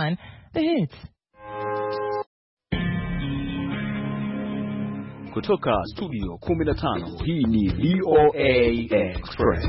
1, The Hits. Kutoka studio 15, hii ni VOA Express.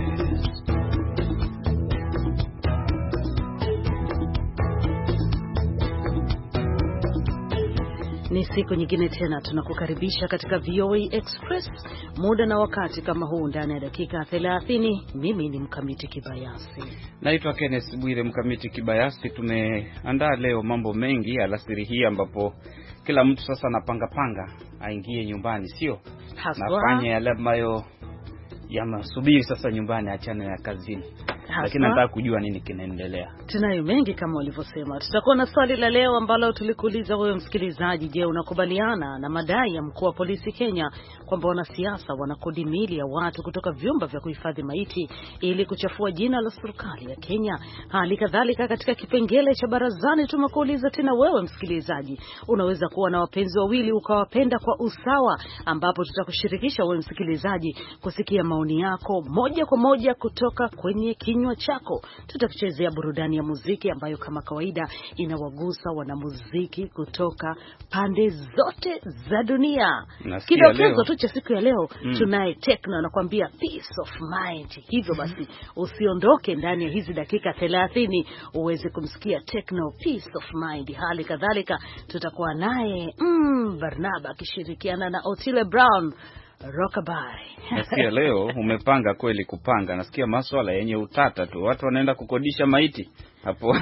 Ni siku nyingine tena tunakukaribisha katika VOA Express, muda na wakati kama huu ndani ya dakika 30. Mimi ni Mkamiti Kibayasi. Naitwa Kenneth Bwire. Mkamiti Kibayasi, tumeandaa leo mambo mengi alasiri hii, ambapo kila mtu sasa anapanga aingie nyumbani, sio? Nafanya yale ambayo yamasubiri sasa nyumbani, achana ya kazini. Lakini nataka kujua nini kinaendelea. Tunayo mengi kama ulivyosema. Tutakuwa na swali la leo ambalo tulikuuliza wewe msikilizaji. Je, unakubaliana na madai ya mkuu wa polisi Kenya kwamba wanasiasa wanakodi mili ya watu kutoka vyumba vya kuhifadhi maiti ili kuchafua jina la serikali ya Kenya? Hali kadhalika katika kipengele cha barazani tumekuuliza tena wewe msikilizaji, unaweza kuwa na wapenzi wawili ukawapenda kwa usawa, ambapo tutakushirikisha wewe msikilizaji kusikia maoni yako moja kwa moja kutoka kwenye kinywa chako. Tutakuchezea burudani ya muziki ambayo kama kawaida inawagusa wanamuziki kutoka pande zote za dunia. Kidokezo tu cha siku ya leo, tunaye techno anakuambia peace of mind. Hivyo basi usiondoke ndani ya hizi dakika 30 uweze kumsikia techno peace of mind. Hali kadhalika tutakuwa naye Barnaba akishirikiana na Otile Brown Rockabye. Nasikia leo umepanga kweli kupanga. Nasikia masuala yenye utata tu. Watu wanaenda kukodisha maiti hapo.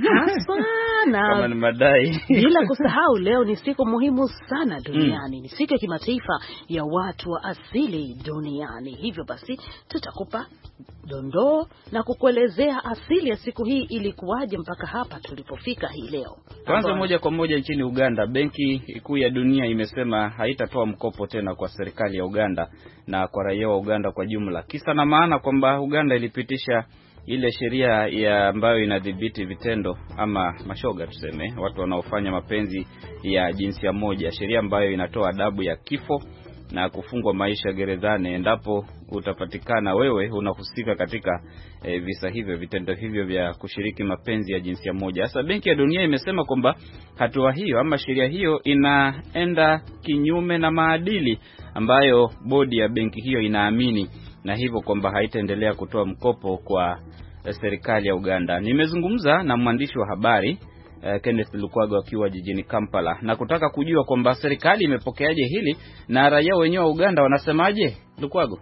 Sana. Kama ni madai. Bila kusahau leo ni siku muhimu sana duniani. Ni siku ya kimataifa ya watu wa asili duniani. Hivyo basi tutakupa dondoo na kukuelezea asili ya siku hii ilikuwaje mpaka hapa tulipofika hii leo. Kwanza moja kwa moja nchini Uganda, Benki Kuu ya Dunia imesema haitatoa mkopo tena kwa serikali ya Uganda na kwa raia wa Uganda kwa jumla. Kisa na maana kwamba Uganda ilipitisha ile sheria ya ambayo inadhibiti vitendo ama mashoga tuseme, watu wanaofanya mapenzi ya jinsia moja, sheria ambayo inatoa adhabu ya kifo na kufungwa maisha gerezani endapo utapatikana wewe unahusika katika visa hivyo, vitendo hivyo vya kushiriki mapenzi ya jinsia moja. Sasa Benki ya Dunia imesema kwamba hatua hiyo ama sheria hiyo inaenda kinyume na maadili ambayo bodi ya benki hiyo inaamini, na hivyo kwamba haitaendelea kutoa mkopo kwa serikali ya Uganda. Nimezungumza na mwandishi wa habari Kenneth Lukwago akiwa jijini Kampala na kutaka kujua kwamba serikali imepokeaje hili na raia wenyewe wa Uganda wanasemaje. Lukwago: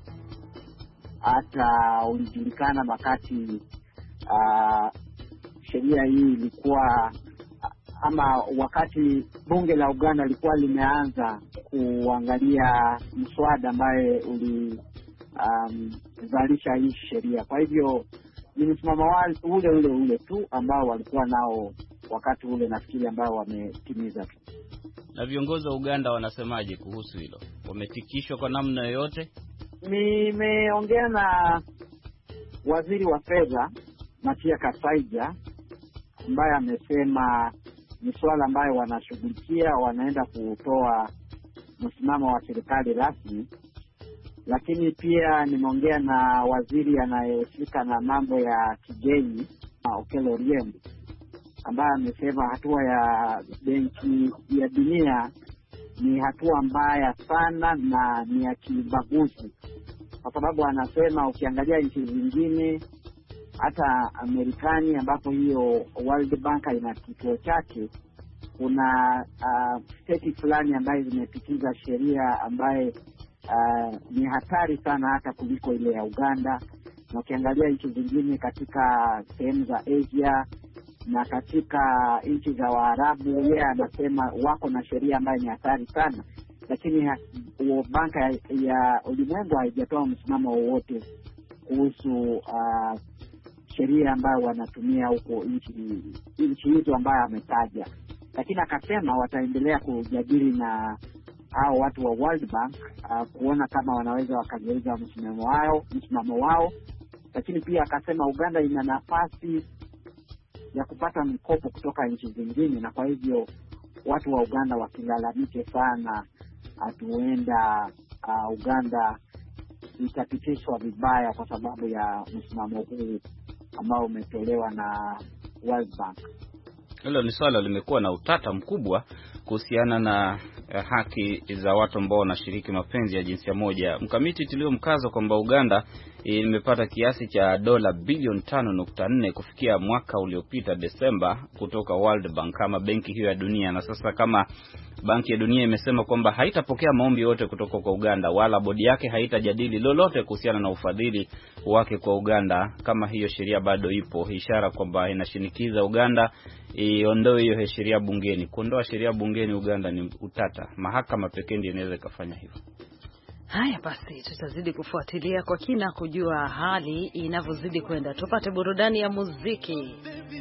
hata ulijulikana wakati sheria hii ilikuwa ama wakati bunge la Uganda lilikuwa limeanza kuangalia mswada ambaye ulizalisha hii sheria. Kwa hivyo ni msimamo ule tu ambao walikuwa nao wakati ule, nafikiri ambao wametimiza tu. Na viongozi wa Uganda wanasemaje kuhusu hilo? Wametikishwa kwa namna yoyote? Nimeongea na waziri wa fedha Matia Kasaija ambaye amesema ni swala ambayo wanashughulikia, wanaenda kutoa msimamo wa serikali rasmi. Lakini pia nimeongea na waziri anayehusika na mambo ya kigeni Okello Oryem ambaye amesema hatua ya Benki ya Dunia ni hatua mbaya sana na ni ya kibaguzi, kwa sababu anasema ukiangalia nchi zingine hata Amerikani ambapo hiyo World Bank ina kituo chake, kuna state fulani ambaye zimepitiza sheria ambaye ni hatari sana hata kuliko ile ya Uganda. Na ukiangalia nchi zingine katika sehemu za Asia na katika nchi za Waarabu, yeye anasema wako na sheria ambayo ni hatari sana, lakini banka ya ulimwengu haijatoa msimamo wowote kuhusu sheria ambayo wanatumia huko nchi hizo ambayo ametaja. Lakini akasema wataendelea kujadili na hao watu wa World Bank kuona kama wanaweza wakageuza msimamo wao. Lakini pia akasema Uganda ina nafasi ya kupata mkopo kutoka nchi zingine, na kwa hivyo watu wa Uganda wakilalamike sana, atuenda Uganda itapitishwa vibaya kwa sababu ya msimamo huu ambao umetolewa na World Bank. Hilo ni swala limekuwa na utata mkubwa kuhusiana na haki za watu ambao wanashiriki mapenzi ya jinsia moja. Mkamiti tilio mkazo kwamba Uganda imepata kiasi cha dola bilioni 5.4 kufikia mwaka uliopita Desemba kutoka World Bank kama benki hiyo ya dunia, na sasa kama Banki ya Dunia imesema kwamba haitapokea maombi yote kutoka kwa Uganda wala bodi yake haitajadili lolote kuhusiana na ufadhili wake kwa Uganda kama hiyo sheria bado ipo, ishara kwamba inashinikiza Uganda iondoe hiyo sheria bungeni. Kuondoa sheria bungeni Uganda ni utata. Mahakama pekee ndiyo inaweza kufanya hivyo. Haya basi, tutazidi kufuatilia kwa kina kujua hali inavyozidi kwenda. Tupate burudani ya muziki.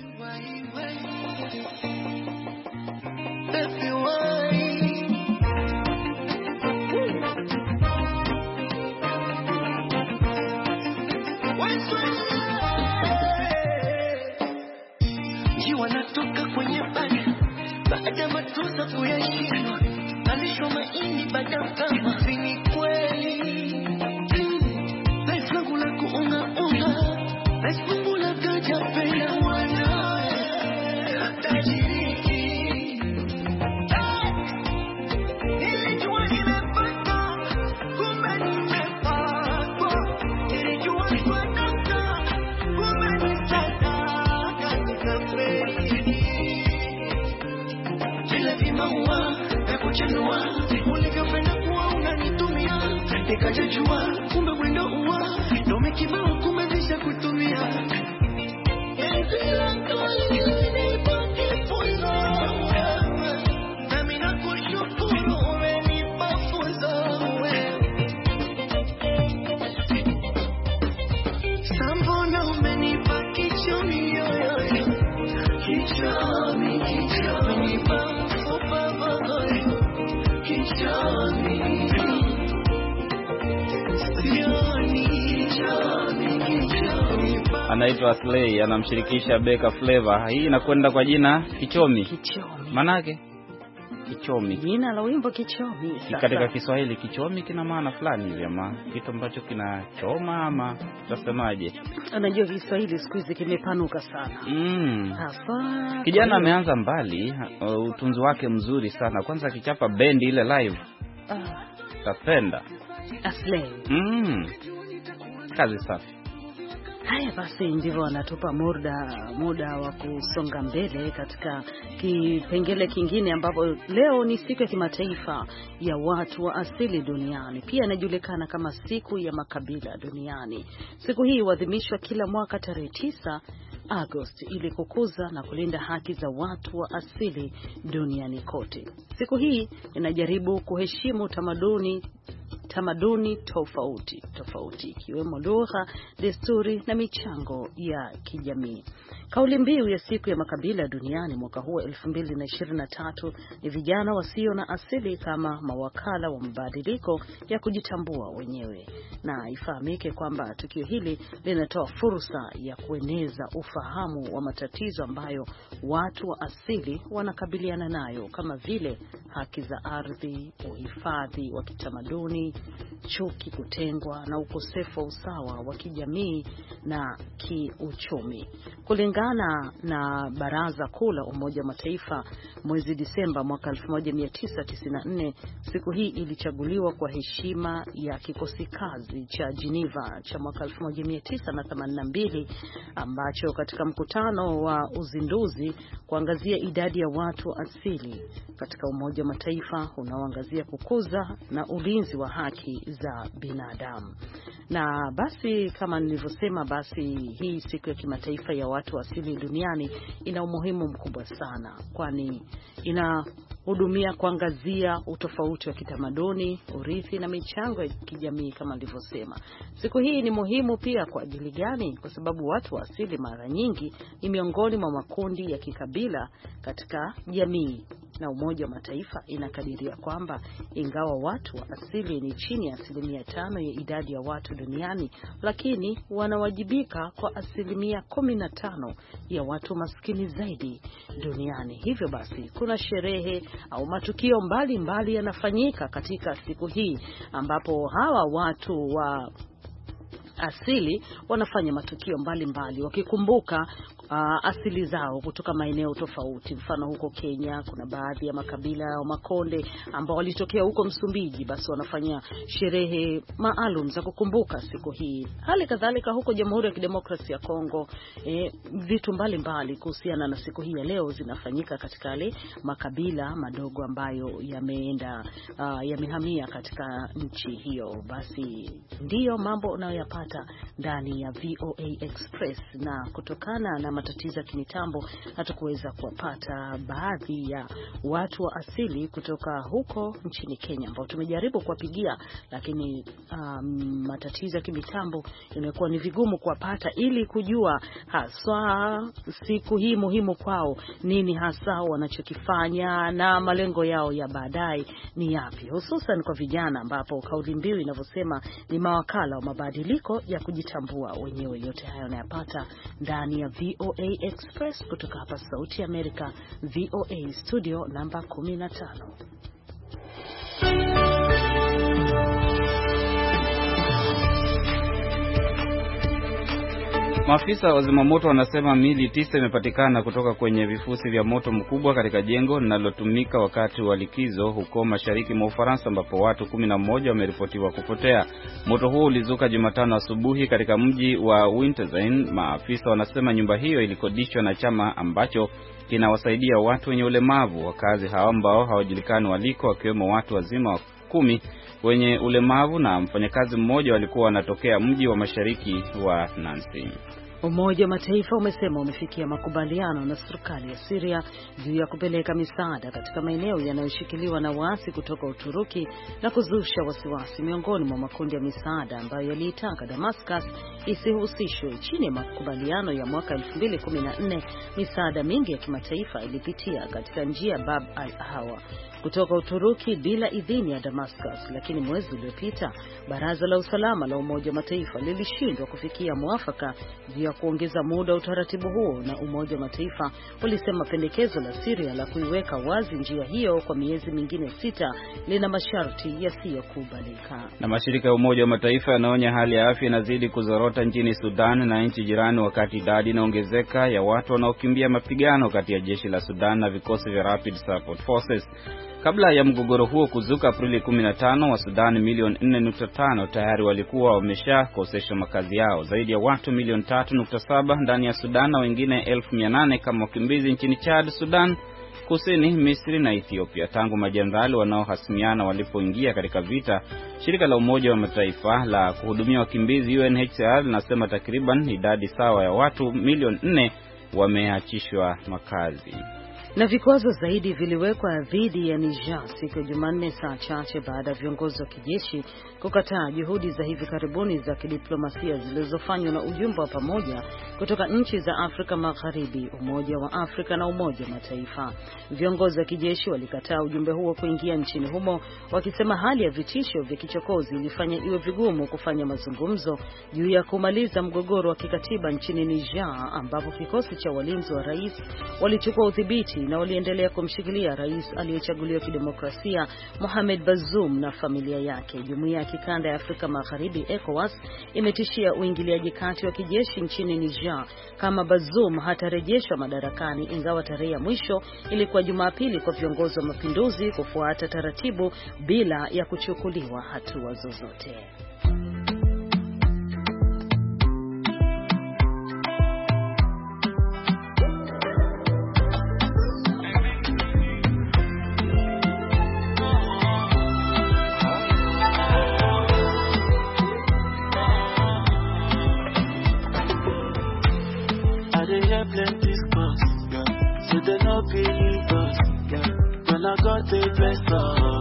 Wanatoka kwenye bani baada matuza kuyashindwa, alisho maini baada kama sini kweli. Life langu la kuunga life langu la gaja penda wana tajiriki. Nilijua nimepata kumbe nimepatwa, nilijua nimepata kumbe nimepata. Kuchanua ulivyopenda kuwa unanitumia, nikajajua kumbe mwendo uwa ndo umekibao kumezisha kutumia. Nami nakushukuru umenipa funzo sambona umenipa kichomi yoyoyo, kichomi umenipa Anaitwa Slay, anamshirikisha Beka Flavor. Hii inakwenda kwa jina Kichomi. Manake Kichomi. Jina la wimbo Kichomi. Katika Kiswahili Kichomi kina maana fulani hivi ama kitu ambacho kinachoma ama tutasemaje? Unajua Kiswahili siku hizi kimepanuka sana. Hasa kijana ameanza mbali, utunzi wake mzuri sana. Kwanza akichapa bendi ile live. Tapenda. Slay. Kazi safi. Haya basi, ndivyo wanatupa muda wa kusonga mbele katika kipengele kingine, ambapo leo ni siku ya kimataifa ya watu wa asili duniani, pia inajulikana kama siku ya makabila duniani. Siku hii huadhimishwa kila mwaka tarehe 9 Agosti ili kukuza na kulinda haki za watu wa asili duniani kote. Siku hii inajaribu kuheshimu tamaduni tofauti ikiwemo lugha, desturi na michango ya kijamii. Kauli mbiu ya siku ya makabila duniani mwaka huu 2023 ni vijana wasio na asili kama mawakala wa mabadiliko ya kujitambua wenyewe. Na ifahamike kwamba tukio hili linatoa fursa ya kueneza ufahamu wa matatizo ambayo watu wa asili wanakabiliana nayo, kama vile haki za ardhi, uhifadhi wa kitamaduni, chuki, kutengwa na ukosefu wa usawa wa kijamii na kiuchumi. Kulingana na Baraza Kuu la Umoja wa Mataifa mwezi Disemba mwaka 1994, siku hii ilichaguliwa kwa heshima ya kikosi kazi cha Geneva cha mwaka 1982, ambacho katika mkutano wa uzinduzi kuangazia idadi ya watu asili katika Umoja wa Mataifa unaoangazia kukuza na ulinzi wa haki za binadamu. Na basi kama nilivyosema, basi hii siku ya kimataifa ya watu asili duniani ina umuhimu mkubwa sana, kwani inahudumia kuangazia utofauti wa kitamaduni, urithi na michango ya kijamii kama nilivyosema. Siku hii ni muhimu pia kwa ajili gani? Kwa sababu watu wa asili mara nyingi ni miongoni mwa makundi ya kikabila katika jamii, na Umoja wa Mataifa inakadiria kwamba ingawa watu wa asili ni chini ya 5% ya idadi ya watu duniani, lakini wanawajibika kwa 15% ya watu maskini zaidi duniani. Hivyo basi kuna sherehe au matukio mbalimbali yanafanyika katika siku hii, ambapo hawa watu wa asili wanafanya matukio mbalimbali wakikumbuka asili zao kutoka maeneo tofauti. Mfano huko Kenya kuna baadhi ya makabila ya Makonde ambao walitokea huko Msumbiji, basi wanafanya sherehe maalum za kukumbuka siku hii. Hali kadhalika huko Jamhuri ya Kidemokrasia ya Kongo vitu mbalimbali kuhusiana na siku hii ya leo zinafanyika katika yale makabila madogo ambayo yamehamia katika nchi hiyo. Basi ndiyo mambo unayoyapata ndani ya VOA Express, na kutokana na matatizo ya kimitambo hatukuweza kuwapata baadhi ya watu wa asili kutoka huko nchini Kenya ambao tumejaribu kuwapigia, lakini matatizo ya kimitambo imekuwa ni vigumu kuwapata ili kujua haswa siku hii muhimu kwao nini hasa wanachokifanya na malengo yao ya baadaye ni yapi, hususan kwa vijana, ambapo kauli mbiu inavyosema ni mawakala wa mabadiliko ya kujitambua wenyewe. Yote hayo unayapata ndani ya VOA Express kutoka hapa Sauti ya Amerika, VOA studio namba 15. Maafisa wa zimamoto wanasema miili 9 imepatikana kutoka kwenye vifusi vya moto mkubwa katika jengo linalotumika wakati wa likizo huko mashariki mwa Ufaransa, ambapo watu 11 wameripotiwa kupotea. Moto huo ulizuka Jumatano asubuhi katika mji wa Winterthur. Maafisa wanasema nyumba hiyo ilikodishwa na chama ambacho kinawasaidia watu wenye ulemavu. Wakazi hao ambao hawajulikani waliko, wakiwemo watu wazima 10 wenye ulemavu na mfanyakazi mmoja, walikuwa wanatokea mji wa mashariki wa Nancy. Umoja wa Mataifa umesema umefikia makubaliano na serikali ya Syria juu ya kupeleka misaada katika maeneo yanayoshikiliwa na waasi kutoka Uturuki na kuzusha wasiwasi miongoni mwa makundi ya misaada ambayo yaliitaka Damascus isihusishwe. Chini ya makubaliano ya mwaka 2014, misaada mingi ya kimataifa ilipitia katika njia Bab al-Hawa kutoka Uturuki bila idhini ya Damascus, lakini mwezi uliopita Baraza la Usalama la Umoja wa Mataifa lilishindwa kufikia mwafaka juu ya kuongeza muda utaratibu huo, na Umoja wa Mataifa ulisema pendekezo la Syria la kuiweka wazi njia hiyo kwa miezi mingine 6 lina masharti yasiyokubalika. Na mashirika ya Umoja wa Mataifa yanaonya hali ya afya inazidi kuzorota nchini Sudan na nchi jirani, wakati idadi inaongezeka ya watu wanaokimbia mapigano kati ya jeshi la Sudan na vikosi vya Rapid Support Forces. Kabla ya mgogoro huo kuzuka Aprili 15, wa Sudan milioni 4.5 tayari walikuwa wameshakoseshwa makazi yao. Zaidi ya watu milioni 3.7 ndani ya Sudan na wengine 1800 kama wakimbizi nchini Chad, Sudan Kusini, Misri na Ethiopia tangu majenerali wanaohasimiana walipoingia katika vita. Shirika la Umoja wa Mataifa la kuhudumia wakimbizi UNHCR linasema takriban idadi sawa ya watu milioni 4 wameachishwa makazi. Na vikwazo zaidi viliwekwa dhidi ya Niger siku ya Jumanne, saa chache baada ya viongozi wa kijeshi kukataa juhudi za hivi karibuni za kidiplomasia zilizofanywa na ujumbe wa pamoja kutoka nchi za Afrika Magharibi, Umoja wa Afrika na Umoja wa Mataifa. Viongozi wa kijeshi walikataa ujumbe huo kuingia nchini humo, wakisema hali ya vitisho vya kichokozi ilifanya iwe vigumu kufanya mazungumzo juu ya kumaliza mgogoro wa kikatiba nchini Niger, ambapo kikosi cha walinzi wa rais walichukua udhibiti na waliendelea kumshikilia rais aliyechaguliwa kidemokrasia Mohamed Bazoum na familia yake. Jumuiya ya kikanda ya Afrika Magharibi ECOWAS imetishia uingiliaji kati wa kijeshi nchini Niger kama Bazoum hatarejeshwa madarakani, ingawa tarehe ya mwisho ilikuwa Jumapili kwa viongozi wa mapinduzi kufuata taratibu bila ya kuchukuliwa hatua zozote. Plenty scores, yeah. So they no believe us, yeah. When I got the best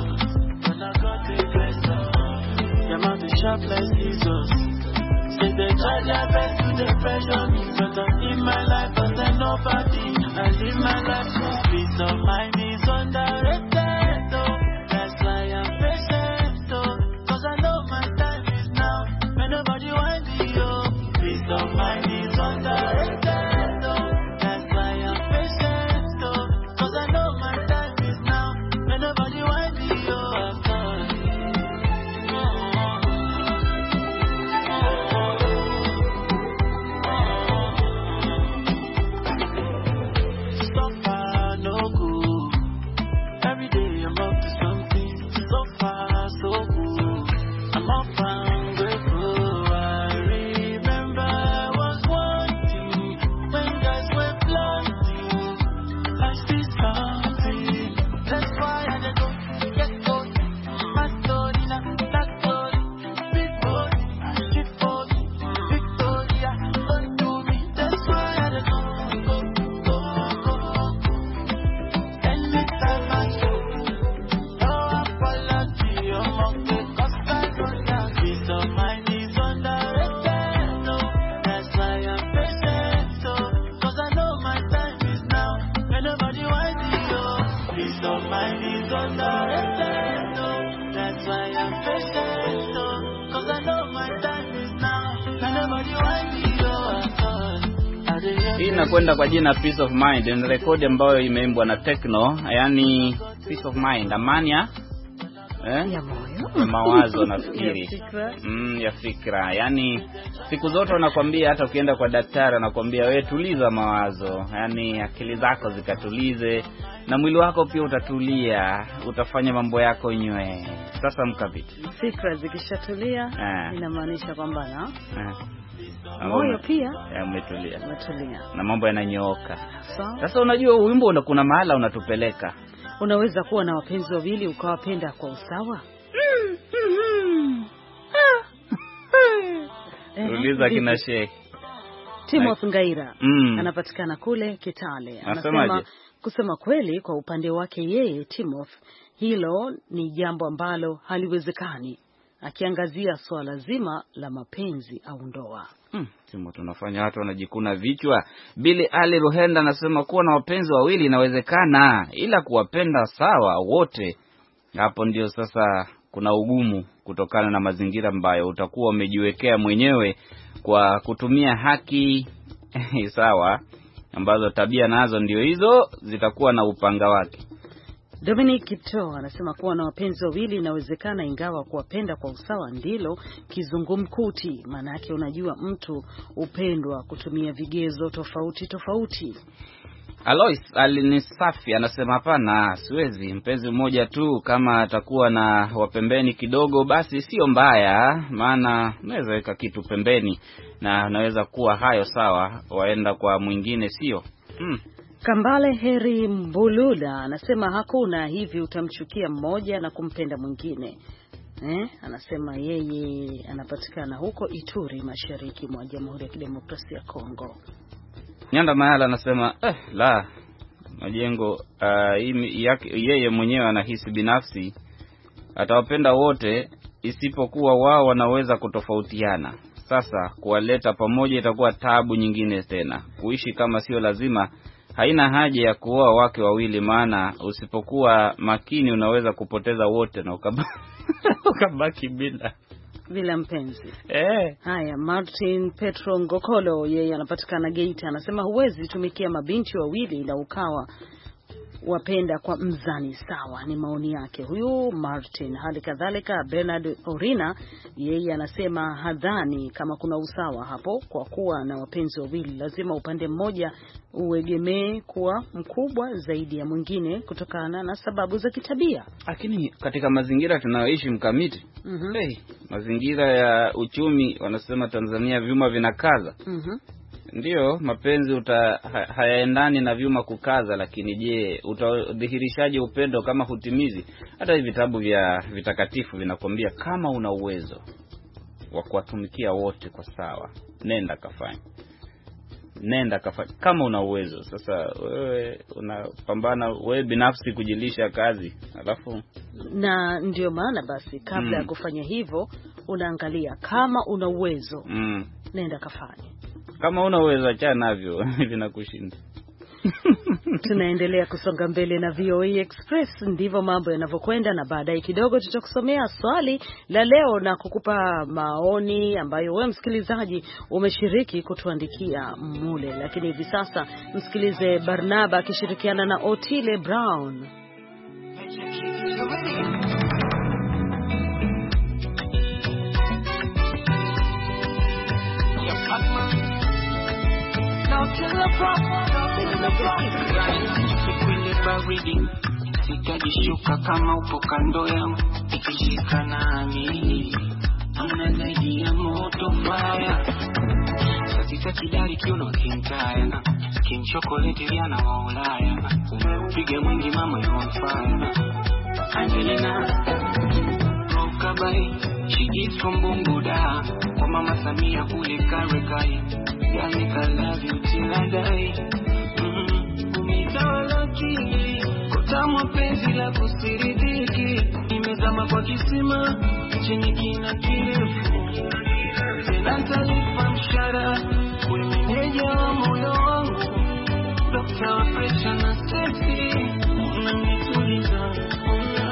your mouth is sharp like scissors. Say they try their best to the pressure me, but I live my life as a nobody. I live my life so peace of mind is underrated, though. That's why I'm patient, though. Cause I know my time is now, when nobody wants me, oh. Peace of mind is underrated. underrated, oh. That's why I'm patient, oh. Cause I know my time is now. And nobody wants me, oh. Hii inakwenda kwa jina Peace of Mind. Ni rekodi ambayo imeimbwa na Tekno, yani Peace of Mind, amani ya moyo, mawazo nafikiri. Ya fikra. Yani siku zote wanakuambia, hata ukienda kwa daktari anakuambia wewe tuliza mawazo, yani akili zako zikatulize na mwili wako pia utatulia, utafanya mambo yako nywe. Sasa Mkabiti, fikra zikishatulia inamaanisha kwamba moyo pia umetulia na mambo yananyooka. Sasa unajua wimbo kuna mahala unatupeleka. Unaweza kuwa na wapenzi wawili ukawapenda kwa usawa. Uliza kina Sheikh Timothy Ngaira anapatikana kule Kitale. Anasema kusema kweli, kwa upande wake yeye Timothy, hilo ni jambo ambalo haliwezekani, akiangazia swala zima la mapenzi au ndoa. Timo, tunafanya watu wanajikuna vichwa. Billy Ali Ruhenda anasema kuwa na wapenzi wawili inawezekana, ila kuwapenda sawa wote, hapo ndio sasa kuna ugumu, kutokana na mazingira ambayo utakuwa umejiwekea mwenyewe kwa kutumia haki sawa, ambazo tabia nazo ndio hizo zitakuwa na upanga wake. Dominic Kipto anasema kuwa na wapenzi wawili inawezekana, ingawa kuwapenda kwa usawa ndilo kizungumkuti. Maana yake unajua mtu upendwa kutumia vigezo tofauti tofauti. Alois Alinisafi anasema hapana, siwezi mpenzi mmoja tu, kama atakuwa na wapembeni kidogo basi sio mbaya, maana unaweza weka kitu pembeni na unaweza kuwa hayo sawa, waenda kwa mwingine sio. Kambale Heri Mbulula anasema hakuna hivi utamchukia mmoja na kumpenda mwingine. Anasema yeye anapatikana huko Ituri, mashariki mwa Jamhuri ya Kidemokrasia ya Kongo. Nyanda Mayala anasema la majengo yeye mwenyewe anahisi binafsi atawapenda wote, isipokuwa wao wanaweza kutofautiana. Sasa kuwaleta pamoja itakuwa taabu nyingine tena. Kuishi kama sio lazima, haina haja ya kuoa wake wawili, maana usipokuwa makini unaweza kupoteza wote na ukabaki bila mpenzi. Haya, Martin Petro Ngokolo yeye anapatikana Geita, anasema huwezi tumikia mabinti wawili na ukawa wapenda kwa mzani sawa. Ni maoni yake huyu Martin. Hali kadhalika Bernard Orina yeye anasema hadhani kama kuna usawa hapo, kwa kuwa na wapenzi wawili lazima upande mmoja uegemee kuwa mkubwa zaidi ya mwingine kutokana na sababu za kitabia. Lakini katika mazingira tunayoishi Mkamiti, mazingira ya uchumi, wanasema Tanzania vyuma vinakaza. Ndio mapenzi hayaendani na vyuma kukaza, lakini je, utadhihirishaje upendo kama hutimizi? Hata hivi vitabu vya vitakatifu vinakwambia kama una uwezo wa kuwatumikia wote kwa sawa, nenda kafanya kama una uwezo. Sasa wewe unapambana wewe binafsi kujilisha kazi, alafu na ndio maana basi kabla ya kufanya hivyo unaangalia kama una uwezo, nenda kafanya. Kama una uwezo acha navyo vinakushinda. Tunaendelea kusonga mbele na VOA Express, ndivyo mambo yanavyokwenda, na baadaye kidogo tutakusomea swali la leo na kukupa maoni ambayo wewe msikilizaji umeshiriki kutuandikia mule. Lakini hivi sasa msikilize Barnaba akishirikiana na Otile Brown. Sikwende baridi, sitajishuka kama upo kando yangu, ikishika nami amna zaidi ya moto fire. Sasa kidari kiuno kintaya, skin chocolate yana wa Ulaya, umeupiga mwingi mama you on fire. Angelina Rokabai, she is from Bunguda, kwa mama Samia kule Karekai. Yani I love you till I die. Umitawalaki kutamu penzi la kusiridiki, nimezama kwa kisima chenye kina kirefu. Tena nitalipa mshahara kwa meneja wa moyo wangu, Dr. Pressure na Stacy unanituliza.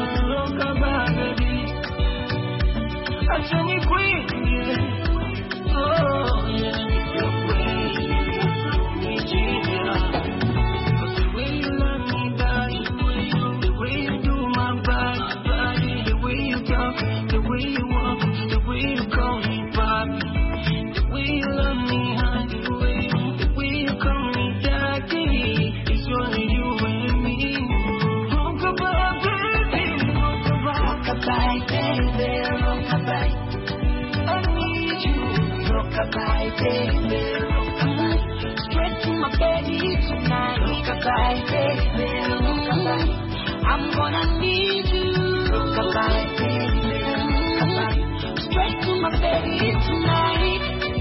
baby, rockabye. Straight to my belly tonight, rockabye, baby, rockabye. I'm gonna need you, rockabye, baby, rockabye. Straight to my belly tonight.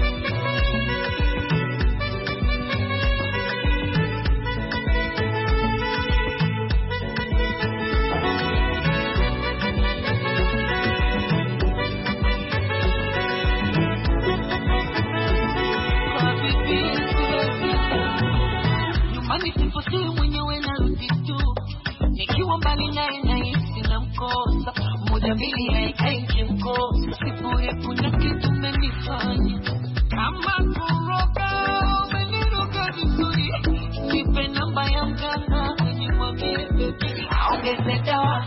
Mbali naye nahisi na mkosa moja mbili haikai mkosa sifuri kuna kitu umenifanya kama kuroga umeniroga vizuri nipe namba ya mganga nimwambie baby aongeze dawa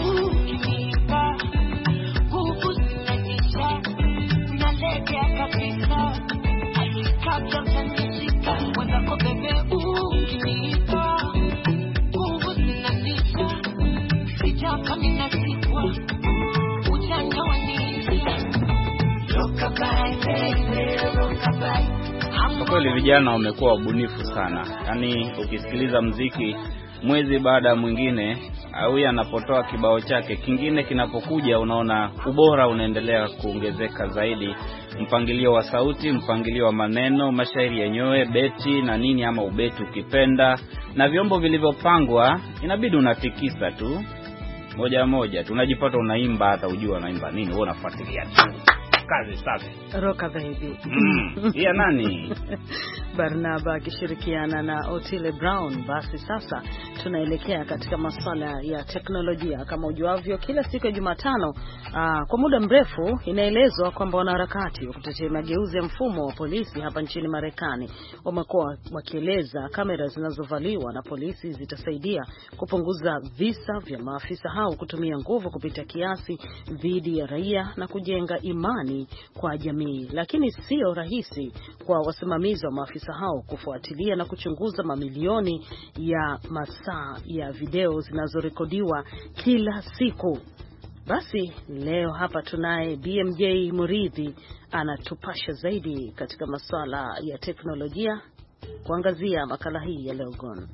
ukinipa nguvu zinanisha nalegea kabisa kabla mtanishika mwenzako bebe ukinipa nguvu zinanisha kama inasikwa ujanja wa nini rockabye baby rockabye. Kwa kweli vijana wamekuwa wabunifu sana. Yaani ukisikiliza muziki mwezi baada ya mwingine au anapotoa kibao chake kingine kinapokuja unaona ubora unaendelea kuongezeka zaidi, mpangilio wa sauti, mpangilio wa maneno, mashairi yenyewe, beti na nini ama ubeti ukipenda, na vyombo vilivyopangwa inabidi unatikisa tu moja moja tunajipata unaimba hata ujua unaimba nini, wewe unafuatilia tu. Kazi safi. Roka baby. Ya nani? Barnaba akishirikiana na Otile Brown. Basi sasa tunaelekea katika masuala ya teknolojia. Kama ujuavyo, kila siku ya Jumatano kwa muda mrefu inaelezwa kwamba wanaharakati wa kutetea mageuzi ya mfumo wa polisi hapa nchini Marekani wamekuwa wakieleza kamera zinazovaliwa na polisi zitasaidia kupunguza visa vya maafisa hao kutumia nguvu kupita kiasi dhidi ya raia na kujenga imani kwa jamii. Lakini sio rahisi kwa wasimamizi wa maafisa hao kufuatilia na kuchunguza mamilioni ya masaa ya video zinazorekodiwa kila siku. Basi leo hapa tunaye BMJ Muridhi anatupasha zaidi katika masuala ya teknolojia kuangazia makala hii ya leo Gone.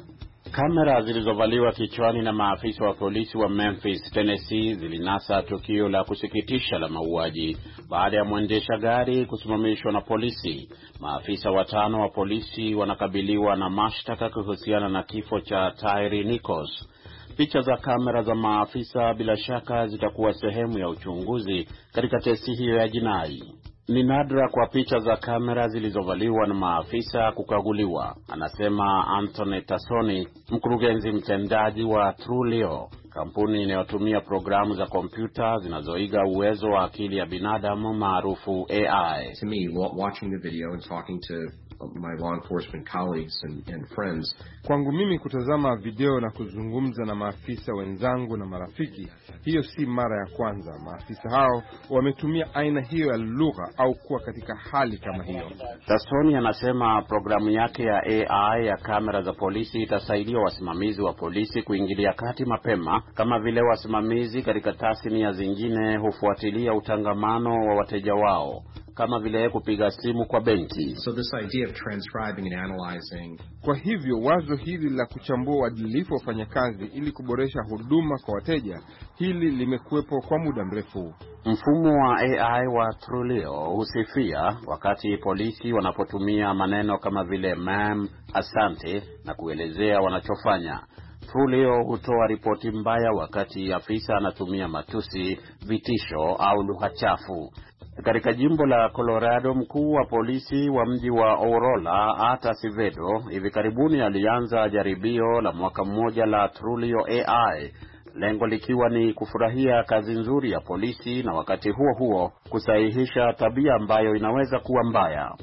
Kamera zilizovaliwa kichwani na maafisa wa polisi wa Memphis, Tennessee zilinasa tukio la kusikitisha la mauaji baada ya mwendesha gari kusimamishwa na polisi. Maafisa 5 wa polisi wanakabiliwa na mashtaka kuhusiana na kifo cha Tyre Nichols. Picha za kamera za maafisa bila shaka zitakuwa sehemu ya uchunguzi katika kesi hiyo ya jinai. Ni nadra kwa picha za kamera zilizovaliwa na maafisa kukaguliwa, anasema Anthony Tassoni, mkurugenzi mtendaji wa Trulio, kampuni inayotumia programu za kompyuta zinazoiga uwezo wa akili ya binadamu maarufu AI. To me, watching the video and talking to my law enforcement colleagues and friends. Kwangu mimi kutazama video na kuzungumza na maafisa wenzangu na marafiki, hiyo si mara ya kwanza. Maafisa hao wametumia aina hiyo ya lugha au kuwa katika hali kama hiyo. Tassoni anasema programu yake ya AI ya kamera za polisi itasaidia wasimamizi wa polisi kuingilia kati mapema, kama vile wasimamizi katika tasnia zingine hufuatilia utangamano wa wateja wao, kama vile kupiga simu kwa benki. So this idea of transcribing and analyzing. Kwa hivyo wazo hili la kuchambua uadilifu wa wafanyakazi ili kuboresha huduma kwa wateja, hili limekuwepo kwa muda mrefu. Mfumo wa AI wa Trulio husifia wakati polisi wanapotumia maneno kama vile ma'am, asante na kuelezea wanachofanya. Trulio hutoa ripoti mbaya wakati afisa anatumia matusi, vitisho au lugha chafu. Katika jimbo la Colorado, mkuu wa polisi wa mji wa Aurora, Ata Sivedo, hivi karibuni alianza jaribio la mwaka mmoja la Trulio AI, lengo likiwa ni kufurahia kazi nzuri ya polisi na wakati huo huo kusahihisha tabia ambayo inaweza kuwa mbaya.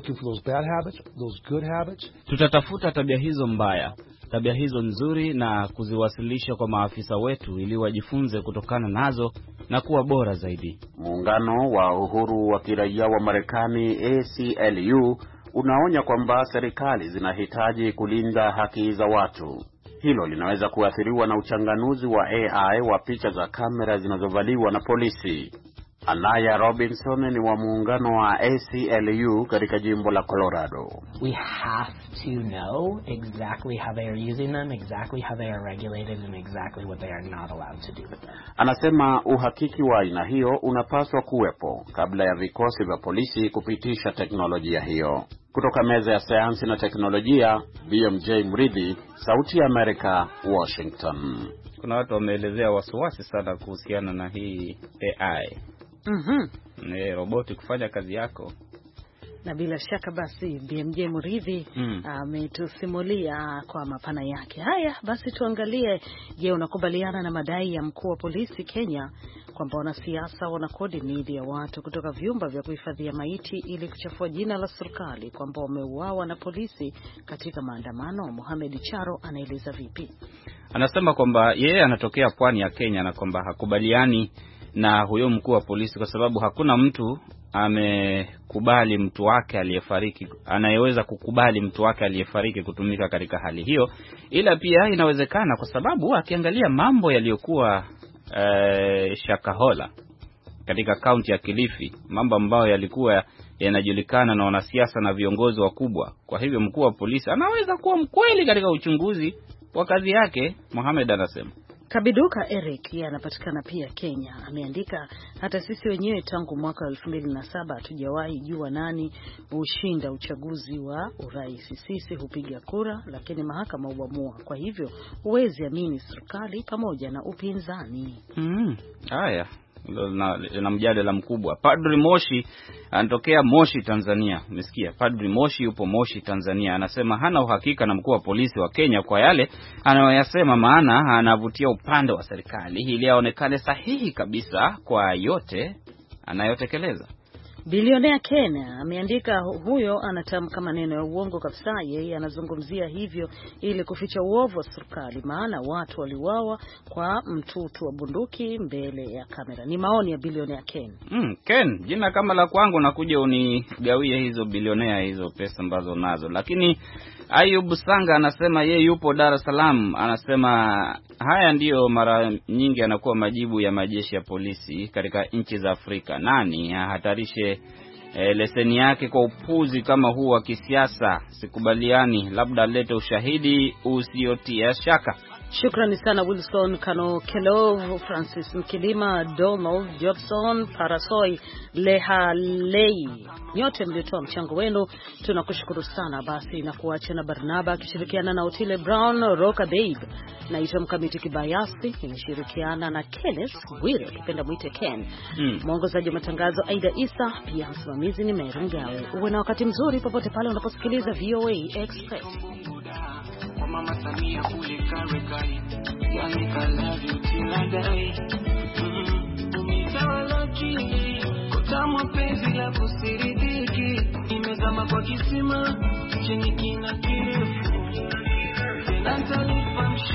Tutatafuta tabia hizo mbaya, tabia hizo nzuri na kuziwasilisha kwa maafisa wetu ili wajifunze kutokana nazo na kuwa bora zaidi. Muungano wa uhuru wa kiraia wa Marekani ACLU unaonya kwamba serikali zinahitaji kulinda haki za watu. Hilo linaweza kuathiriwa na uchanganuzi wa AI wa picha za kamera zinazovaliwa na polisi. Anaya Robinson ni wa muungano wa ACLU katika jimbo la Colorado. We have to know exactly how they are using them, exactly how they are regulated, and exactly what they are not allowed to do with them. Anasema uhakiki wa aina hiyo unapaswa kuwepo kabla ya vikosi vya polisi kupitisha teknolojia hiyo. Kutoka meza ya sayansi na teknolojia, BMJ Mridhi, Sauti ya Amerika, Washington. Kuna watu wameelezea wasiwasi sana kuhusiana na hii AI. Roboti kufanya kazi yako. Na bila shaka basi BMJ Muridhi ametusimulia kwa mapana yake. Haya basi tuangalie, je, unakubaliana na madai ya mkuu wa polisi Kenya kwamba wanasiasa wanakodi miili ya watu kutoka vyumba vya kuhifadhia maiti ili kuchafua jina la serikali kwamba wameuawa na polisi katika maandamano? Mohamed Charo anaeleza vipi. Anasema kwamba yeye anatokea pwani ya Kenya na kwamba hakubaliani na huyo mkuu wa polisi kwa sababu hakuna mtu amekubali mtu wake aliyefariki, anayeweza kukubali mtu wake aliyefariki kutumika katika hali hiyo. Ila pia inawezekana kwa sababu akiangalia mambo yaliyokuwa Shakahola katika kaunti ya Kilifi, mambo ambayo yalikuwa yanajulikana na wanasiasa na viongozi wakubwa. Kwa hivyo mkuu wa polisi anaweza kuwa mkweli katika uchunguzi wa kazi yake, Mohamed anasema. Kabiduka Eric anapatikana pia Kenya. Ameandika, hata sisi wenyewe tangu mwaka 2007 hatujawahi jua nani ushinda uchaguzi wa urais. Sisi hupiga kura lakini mahakama huamua. Kwa hivyo huwezi amini serikali pamoja na upinzani. Haya, na mjadala mkubwa. Padri Moshi anatokea Moshi, Tanzania. Umesikia? Padri Moshi yupo Moshi, Tanzania. Anasema hana uhakika na mkuu wa polisi wa Kenya kwa yale anayoyasema, maana anavutia upande wa serikali ili aonekane sahihi kabisa kwa yote anayotekeleza. Bilionea Ken ameandika, huyo anatamka maneno ya uongo kabisa. Yeye anazungumzia hivyo ili kuficha uovu wa serikali, maana watu waliuawa kwa mtutu wa bunduki mbele ya kamera. Ni maoni ya bilionea Ken. Ken, jina kama la kwangu, nakuja unigawie hizo bilionea hizo pesa ambazo nazo. Lakini Ayub Sanga anasema yeye yupo Dar es Salaam. Anasema haya ndiyo mara nyingi anakuwa majibu ya majeshi ya polisi katika nchi za Afrika. Nani hatarishe leseni yake kwa upuzi kama huu wa kisiasa? Sikubaliani, labda lete ushahidi usiotia shaka. Shukrani sana Wilson Kanokelov, Francis Mkilima, Donald Jobson, Parasoy Lehalei. Nyote mlitoa mchango wenu, tunakushukuru sana. Basi na kuacha na Barnaba akishirikiana na Otile Brown, Roka Babe. Naitwa Mkamiti Kibayasi, nimeshirikiana na Kenneth Bwire, kipenda mwite Ken. Mwongozaji wa matangazo Aida Isa, pia msimamizi ni Mary Mgawe. Uwe na wakati mzuri popote pale unaposikiliza VOA Express. Mama Samia kule Karekari, yani I love you till I die. Umitawalaji, kutamu penzi la kusiridiki, imezama kwa kisima, chenye kina kirefu, tena nitalipa